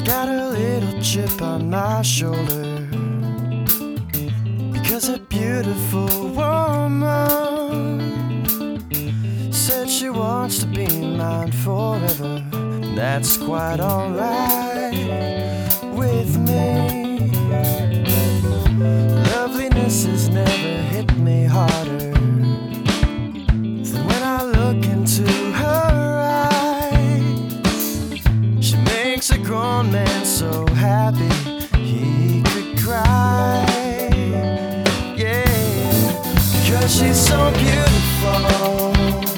Got a little chip on my shoulder because a beautiful woman said she wants to be mine forever. That's quite alright with me. Loveliness has never hit me harder than when I look into her eyes. She makes a grown man so happy he could cry. Yeah, because she's so beautiful.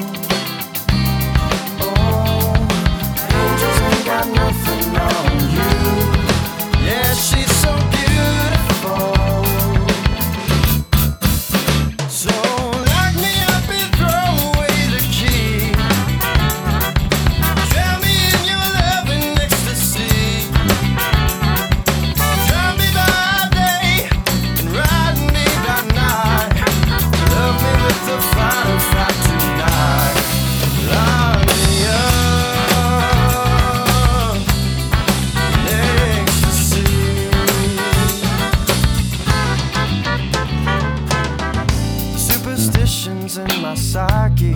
In my psyche,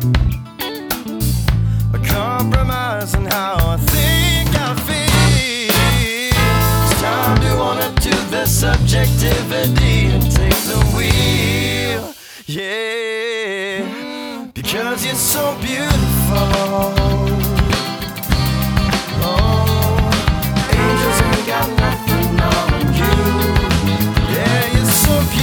a compromise in how I think I feel. It's time to wanna do the subjectivity and take the wheel. Yeah, because you're so beautiful. Oh, angels ain't got nothing on you. Yeah, you're so beautiful.